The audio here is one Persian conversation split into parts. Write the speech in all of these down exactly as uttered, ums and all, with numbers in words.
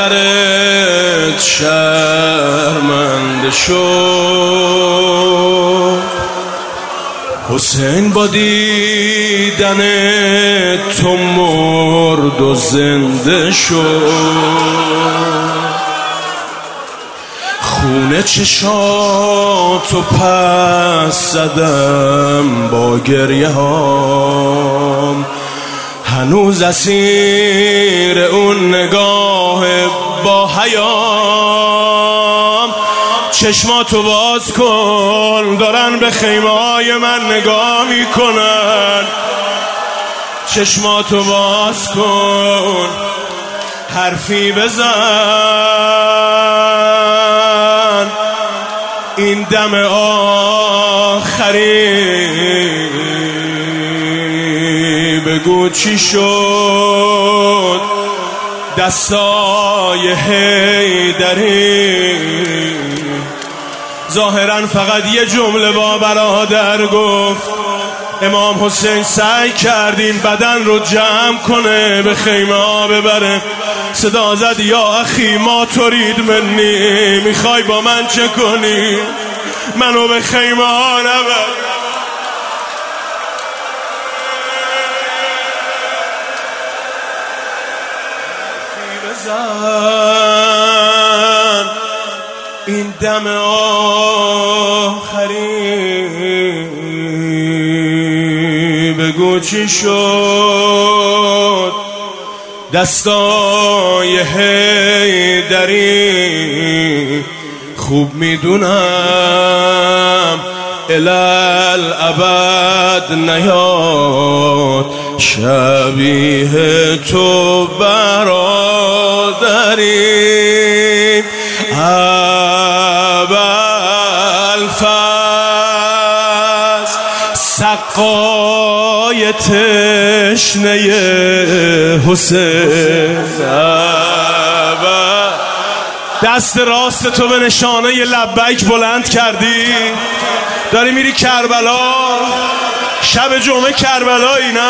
مادرت شرمنده شد، حسین با دیدن تو مرد و زنده شد. خونه چشاتو پس زدم با گریه هام، هنوز اسیر اون نگاه با حیام. چشماتو باز کن، دارن به خیمه های من نگاه میکنن. چشماتو باز کن، حرفی بزن، این دم آخری بگو چی شد. دستای حیدری ظاهرا فقط یه جمله با برادر گفت. امام حسین سعی کرد این بدن رو جمع کنه، به خیمه ها ببره. صدا زد یا اخی ما ترید منی، میخوای با من چه کنی؟ منو به خیمه ها نبر. بزن این دم آخری بگو چی شد. دستای حیدری خوب میدونم الالابد نیاد شبیه تو برادری. ابوالفضل سقای تشنه حسین، دست راست تو به نشانه لبیک بلند کردی، داری میری کربلا. شب جمعه کربلایی نه؟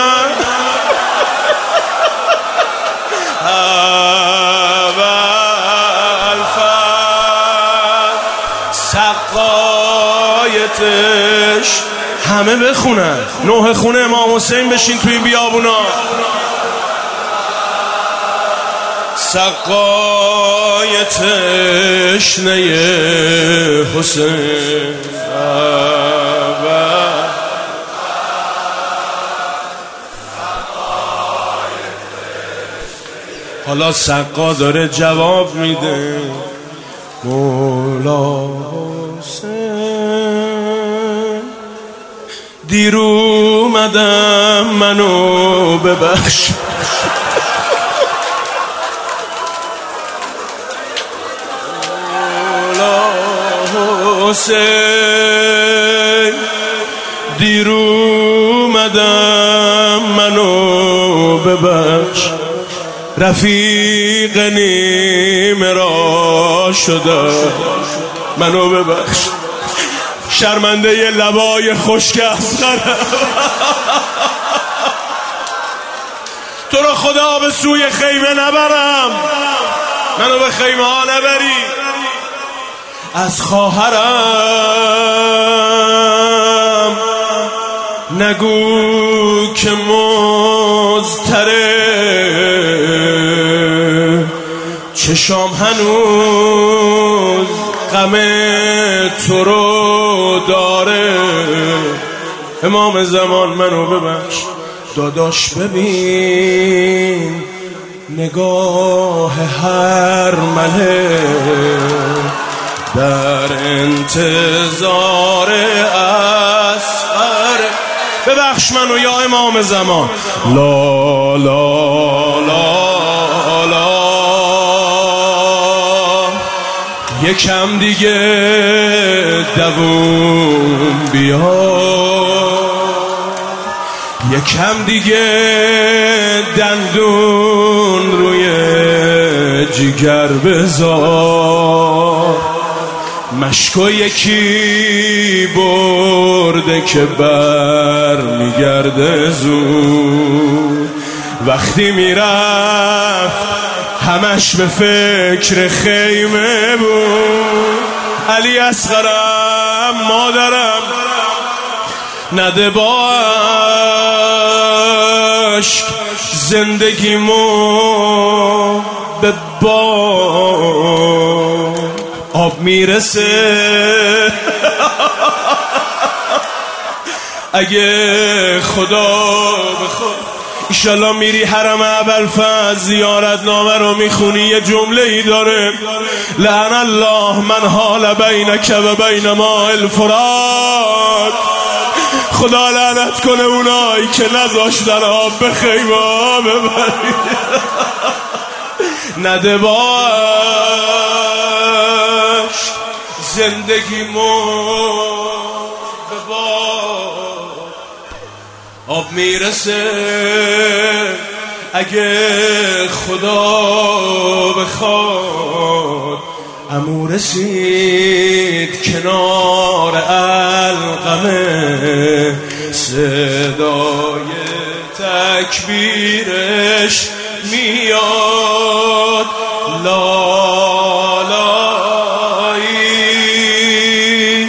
ابوالفضل سقایتش همه بخونن. نوح خونه امام حسین بشین توی بیابونا. سقای تشنه حسین، حالا سقا داره جواب میده. مولا حسین دیر اومدم منو ببخش. حسین دیر اومدم منو ببخش، رفیق نیمه را شده منو ببخش. شرمنده ی لبای خشک اصغرم، تو رو خدا به سوی خیمه نبرم، منو به خیمه ها نبری. از خواهرم نگو که مضطره، چشام هنوز غم تو رو داره. امام زمان منو ببخش، داداش ببین نگاه هر مله در انتظار اصغر. ببخش منو یا امام زمان. لا لا لا لا یکم دیگه دووم بیا، یکم دیگه دندون روی جگر بذار. مشکو یکی برده که بر میگرده زود، وقتی میرفت همش به فکر خیمه بود. علی اصغرم مادرم نده با عشق زندگیمو به باد آب میرسه. اگه خدا بخواد ایشالله میری حرم ابوالفضل زیارت نامه رو میخونی، یه جمله ای داره: لعن الله من حال بینک و بین ماء الفرات. خدا لعنت کنه اونایی که نذاشتن آب به خیمه ببری. نده باش زندگیمو به باد آب میرسه. اگه خدا بخواد عمو رسید کنار علقمه، صدای تکبیرش میاد لالایی.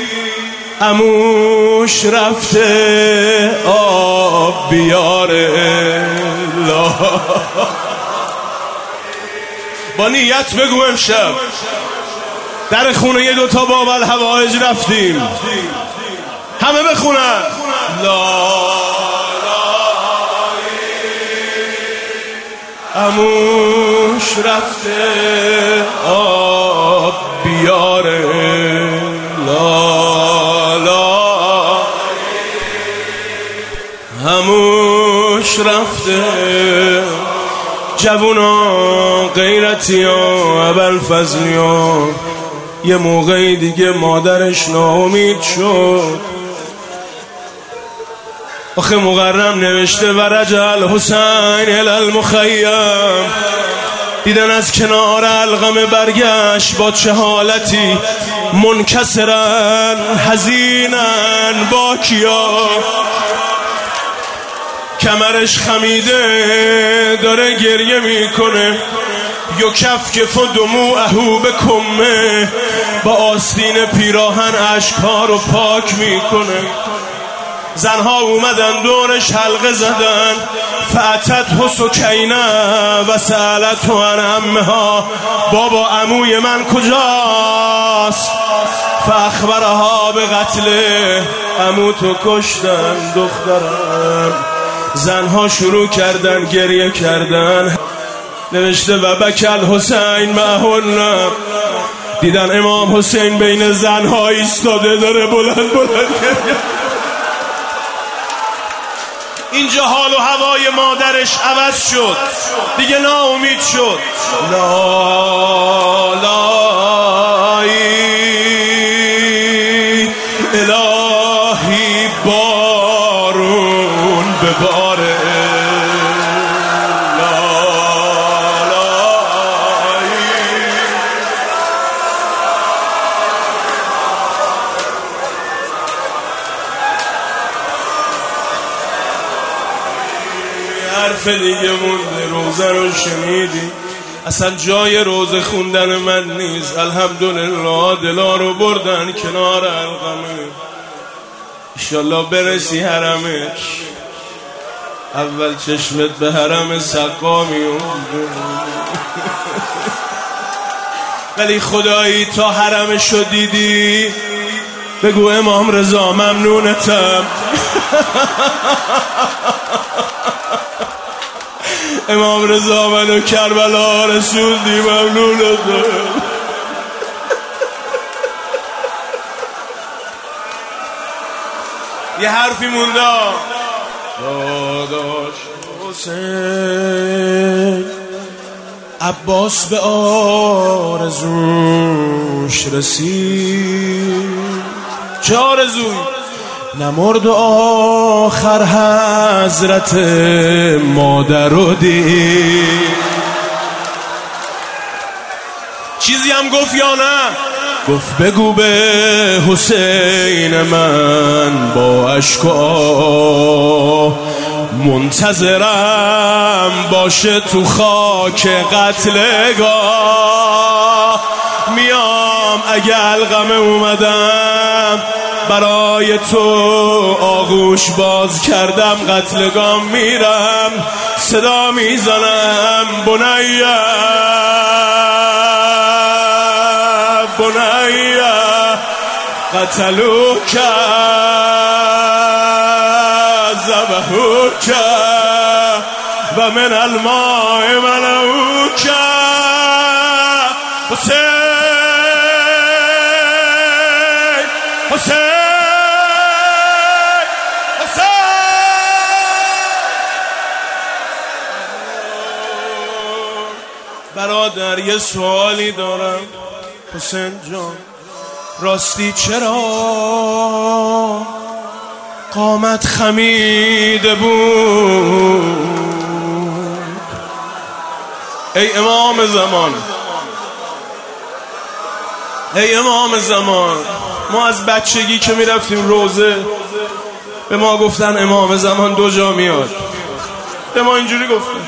عموش رفته آب بیاره لا. با نیت بگو امشب در خونه یه دوتا باب الحوائج رفتیم، همه بخونن لالایی. عموش رفته آب بیاره لالا. عموش رفته. جوونا غیرتی ها ابوالفضلی ها یه موقعی دیگه مادرش ناامید شد. آخه مقرم نوشته و رجل حسین الی المخیم. دیدن از کنار علقمه برگشت با چه حالتی، منکسرن حزینن باکیا. کمرش خمیده داره گریه میکنه. یو کف کف و دموعهو به کمه، با آستین پیراهن اشکها رو پاک میکنه. زنها اومدن دورش حلقه زدن. فاتت حسکینه و سألت عن عمها، بابا عموی من کجاست؟ فاخبرها به قتله، عمو تو کشتن دخترم. زنها شروع کردن گریه کردن. نوشته و بکل حسین معهن. دیدن امام حسین بین زنها ایستاده داره بلند بلند گریه. اینجا حال و هوای مادرش عوض شد، دیگه ناامید شد. لالایی الهی بارون بباره. حرف دیگه مونده، روزه رو شنیدی، اصلا جای روزه خوندن من نیست. الحمدلله دلا رو بردن کنار علقمه. انشالله برسی حرمش. اول چشمت به حرم سقا میونده، ولی خدایی تا حرمشو دیدی بگو امام رضا ممنونتم. امام رضا منو کربلا رسوندی، ممنونتم. یه حرفی مونده داداش حسین. عباس به آرزوش رسید. چه آرزوی؟ نمرد و آخر حضرت مادر رو دید. چیزی هم گفت یا نه؟ گفت بگو به حسین من با اشک و منتظرم باشه تو خاک قتلگاه. میام اگه علقمه اومدم برای تو آغوش باز کردم قتلگاه میرم صدا میزنم بنیه بنیه قتلوک ذبحوک و من الماء ملوک. حسین حسین برادر یه سوالی دارم حسین جان، راستی چرا قامت خمیده بود؟ ای امام زمان، ای امام زمان، ما از بچگی که میرفتیم روزه به ما گفتن امام زمان دو جا میاد. به ما اینجوری گفتن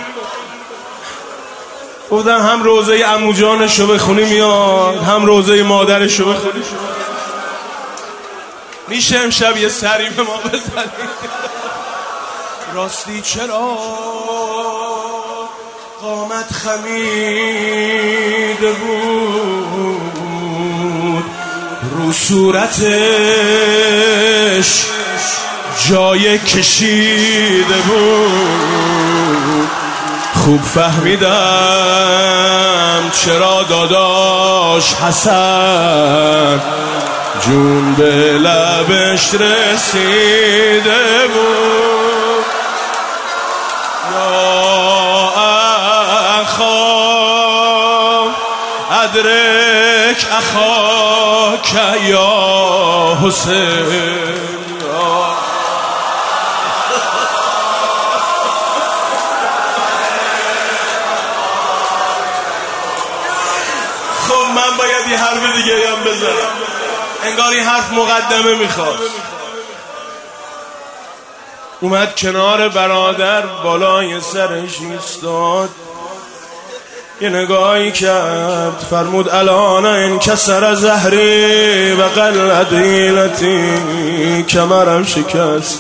گفتن هم روزه عمو جانشو بخونی میاد، هم روزه مادرشو بخونی. میشه امشب یه سری به ما بزنی؟ راستی چرا قامت خمیده بود؟ رو صورتش جای کشیده بود. خوب فهمیدم چرا داداش حسن جون به لبش رسیده بود. یا اخا ادرک اخاک یا حسین. خب من باید یه حرف دیگه هم بزنم، انگار این حرف مقدمه میخواد. اومد کنار برادر بالای سرش ایستاد، یه نگاهی کرد، فرمود الان انکسر زهری و قلت حیلتی، کمرم شکست،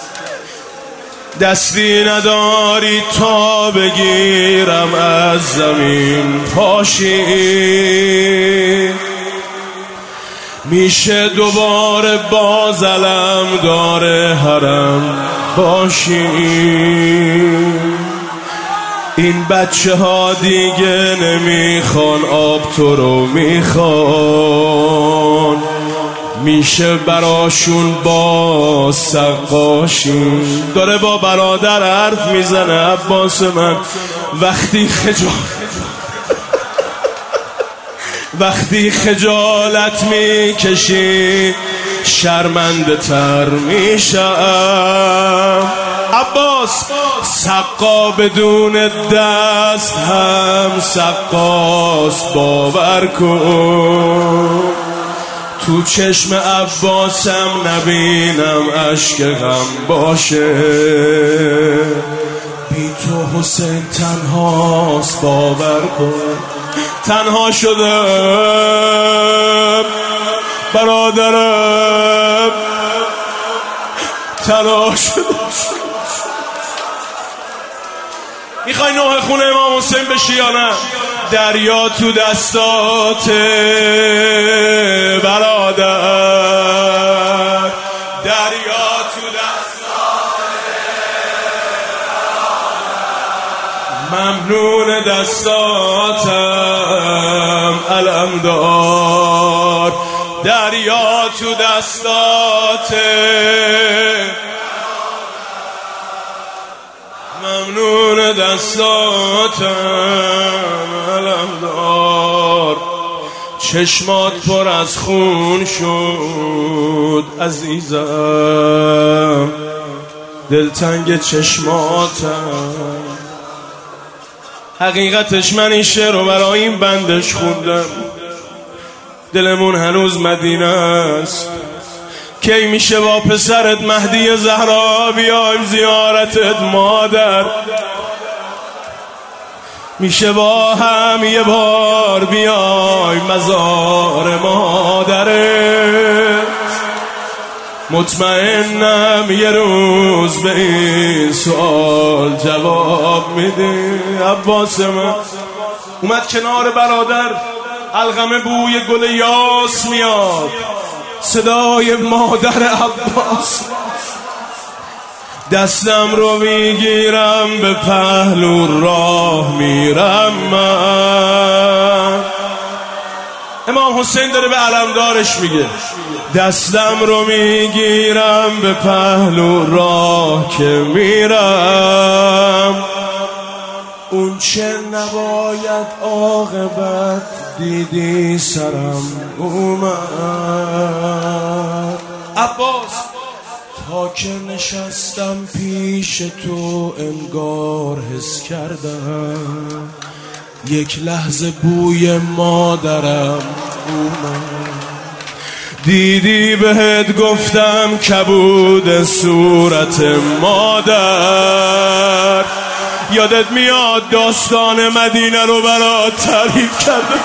دستی نداری تا بگیرم از زمین پاشی. میشه دوباره باز علم داره حرم باشی. این بچه ها دیگه نمیخوان آب، تو رو میخوان. میشه براشون با سقاشی. داره با برادر حرف میزنه عباس من. وقتی خجال وقتی خجالت میکشی شرمنده تر میشم. عباس سقا بدون دست هم سقاس، باور کن. تو چشم عباسم نبینم اشک غم باشه. بی تو حسین تنهاست، باور کن. تنها شدم برادرم، تنها شدم. میخوای نوح خونه امام حسین بشی یا نه؟ دریا تو دستات برادر، دریا تو دستات برادر. ممنون دستاتم علمدار، دریا تو دستات. ممنون دستاتم علمدار. چشمات پر از خون شد عزیزم، دلتنگ چشماتم. حقیقتش من این شعر رو برای این بندش خوندم. دلمون هنوز مدینه است کی میشه با پسرت مهدی زهرا بیایم زیارتت مادر؟ میشه با هم یه بار بیایم مزار مادرت؟ مطمئنم یه روز به این سوال جواب میدی. عباس من اومد کنار برادر، الغمه بوی گل یاس میاد، صدای مادر عباس. دستم رو میگیرم به پهلو راه میرم من. امام حسین داره به علمدارش میگه دستم رو میگیرم به پهلو راه که میرم، اون چه نباید عاقبت دیدی سرم اومد. عباس تا که نشستم پیش تو انگار حس کردم یک لحظه بوی مادرم اومد. دیدی بهت گفتم کبود صورت مادر، یادت میاد داستان مدینه رو برات تعریف کردم؟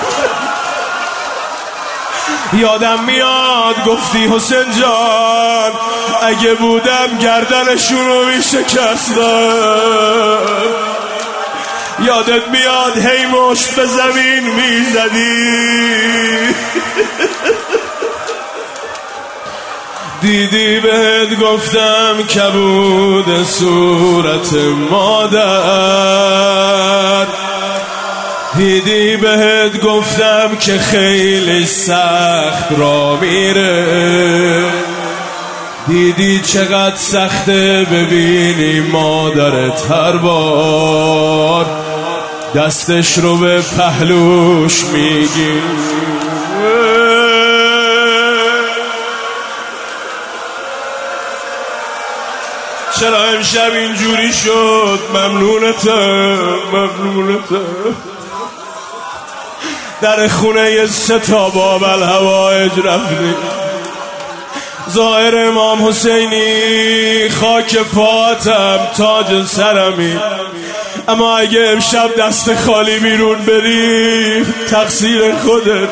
یادم میاد گفتی حسین جان اگه بودم گردنشون رو میشکستم. یادت میاد هی مشت به زمین میزدی؟ دیدی بهت گفتم کبود صورت مادر، دیدی بهت گفتم که خیلی سخت را میره، دیدی چقدر سخته ببینی مادرت هر بار دستش رو به پهلوش میگی. چرا امشب اینجوری شد؟ ممنونتم ممنونتم. در خونه سه تا باب الهوایج رفتیم، ظاهر امام حسینی خاک پاتم تاج سرمی، اما اگه امشب دست خالی بیرون بری تقصیر خودت.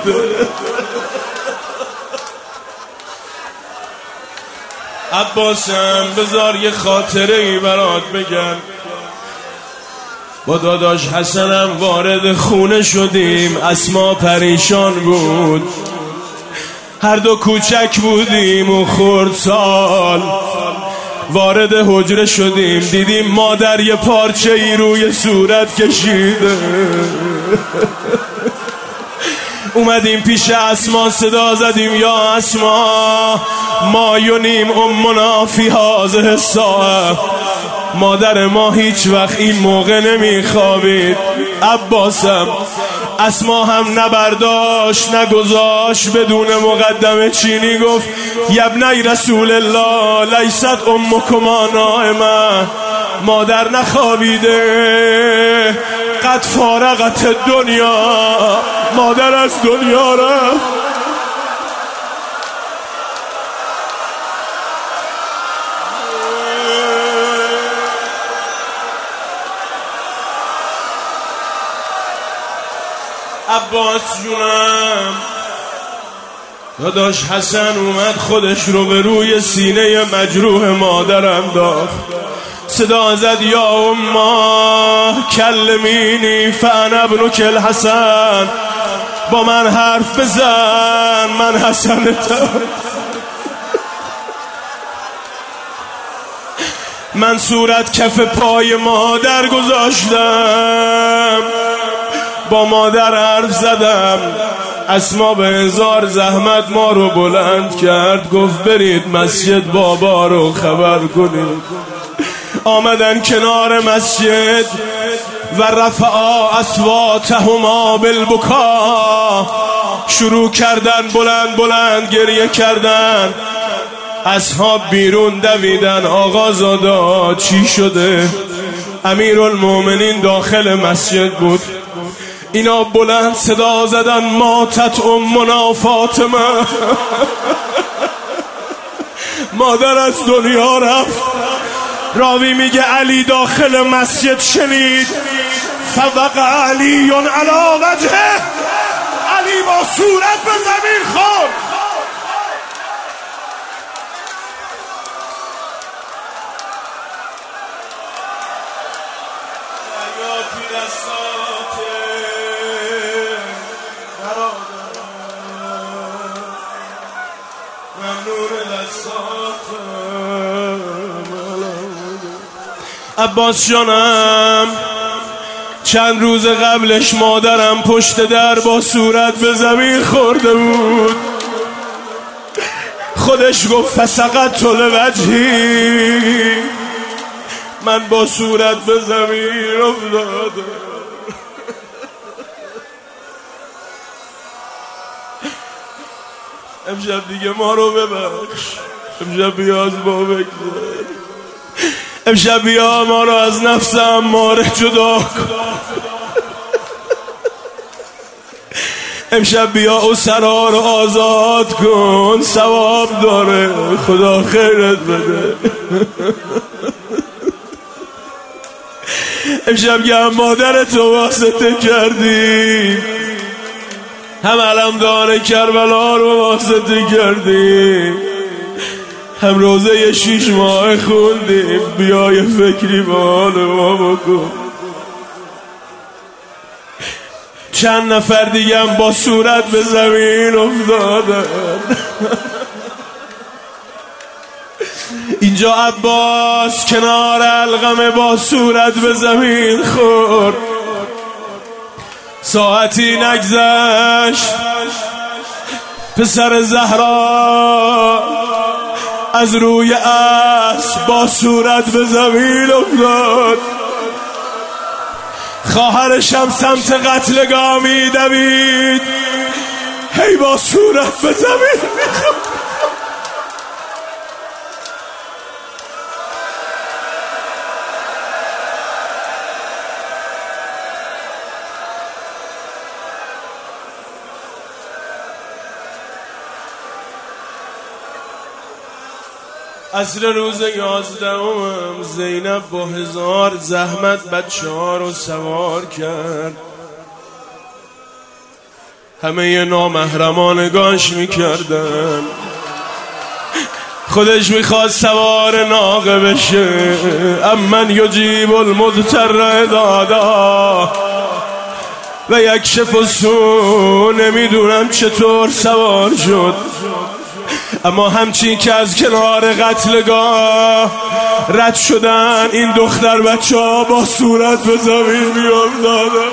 عباسم بذار یه خاطره ای برات بگم. با داداش حسنم وارد خونه شدیم، اسما پریشان بود، هر دو کوچک بودیم و خردسال. وارد حجره شدیم دیدیم مادر یه پارچه ای روی صورت کشیده. اومدیم پیش اسما صدا زدیم یا اسما ما یونیم امنا فی هذه الساعه. مادر ما هیچ وقت این موقع نمیخوابید. عباسم اسما هم نبرداشت نگذاشت، بدون مقدمه چینی گفت یبنی رسول الله لیست امکما نائمه. مادر نخوابیده، قد فارقت دنیا، مادر از دنیا رفت. عباس جونم داداش حسن اومد خودش رو به روی سینه مجروح مادرم داخت، صدا زد یا اما کلمینی فانا ابنک الحسن. با من حرف بزن من حسنتم. من صورت کف پای مادر گذاشتم، با مادر حرف زدم. اسما به هزار زحمت ما رو بلند کرد، گفت برید مسجد بابا رو خبر کنید. آمدن کنار مسجد و رفعا اصواتهما بالبکا، شروع کردن بلند بلند گریه کردن. اصحاب بیرون دویدن، آقا زادا چی شده؟ امیرالمومنین داخل مسجد بود. اینا بلند صدا زدن ماتت امنا فاطمه. مادر از دنیا رفت. راوی میگه علی داخل مسجد شنید فوقع علی علی وجهه، علی با صورت به زمین خورد. عباس جانم چند روز قبلش مادرم پشت در با صورت به زمین خورده بود. خودش گفت فسقط لوجهی، من با صورت به زمین افتادم. امشب دیگه ما رو ببخش، امشب بیا از ما بگذر، امشب بیا ما رو از نفس اماره جدا کن، امشب بیا اسرا رو آزاد کن، ثواب داره، خدا خیرت بده. امشب که هم مادرتو واسطه کردی، هم علمدان کربلا رو واسطه کردی، هم روزه شیش ماه خوندیم، بیا یه فکری به حال ما بکن. چند نفر دیگه هم با صورت به زمین افتادن. اینجا عباس کنار القمه با صورت به زمین خورد. ساعتی نگذشت پسر زهرا از روی اسب با صورت به زمین افتاد. خواهرش هم سمت قتلگاه می دوید، هی با صورت به زمین میخورد. عصر روز یازدهم زینب با هزار زحمت بچه ها رو سوار کرد. همه نامحرمانگاش میکردن، خودش میخواد سوار ناقه بشه. امن یجیب المضطر اذا دعا و یکشف السوء. نمیدونم چطور سوار شد، اما همچین که از کنار قتلگاه رد شدن، این دختر بچه ها با صورت به زمین می افتادن.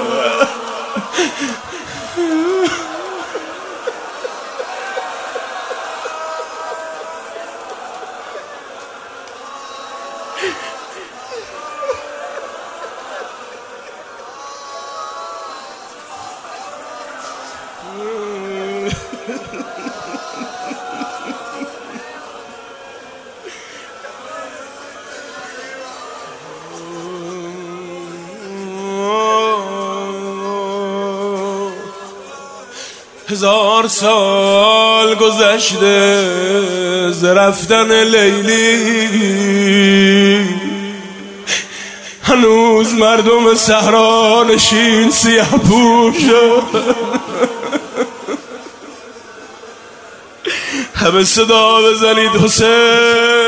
هزار سال گذشته ز رفتن لیلی، هنوز مردم صحرا نشین سیاه پوشن. همه صدا بزنید حسین،